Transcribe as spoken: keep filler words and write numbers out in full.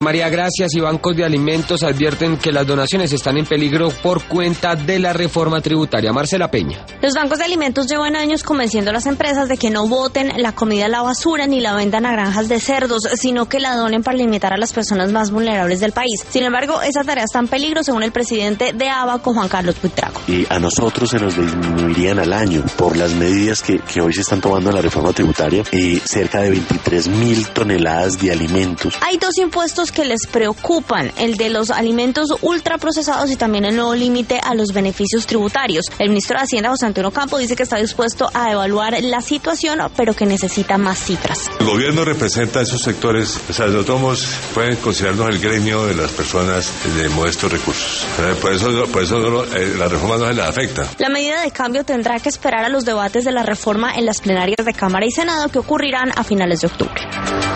María, gracias. Y bancos de alimentos advierten que las donaciones están en peligro por cuenta de la reforma tributaria. Marcela Peña. Los bancos de alimentos llevan años convenciendo a las empresas de que no boten la comida a la basura ni la vendan a granjas de cerdos, sino que la donen para limitar a las personas más vulnerables del país. Sin embargo, esa tarea está en peligro, según el presidente de Abaco, Juan Carlos Buitrago. Y a nosotros se nos disminuirían al año, por las medidas que, que hoy se están tomando en la reforma tributaria, eh, cerca de veintitrés mil toneladas de alimentos. Hay dos impuestos que les preocupan, el de los alimentos ultraprocesados y también el nuevo límite a los beneficios tributarios. El ministro de Hacienda, José Antonio Campo, dice que está dispuesto a evaluar la situación, pero que necesita más cifras. El gobierno representa a esos sectores, o sea, los tomos pueden considerarnos el gremio de las personas de modestos recursos. Por eso, por eso no, eh, la reforma no se les afecta. La medida de cambio tendrá que esperar a los debates de la reforma en las plenarias de Cámara y Senado, que ocurrirán a finales de octubre.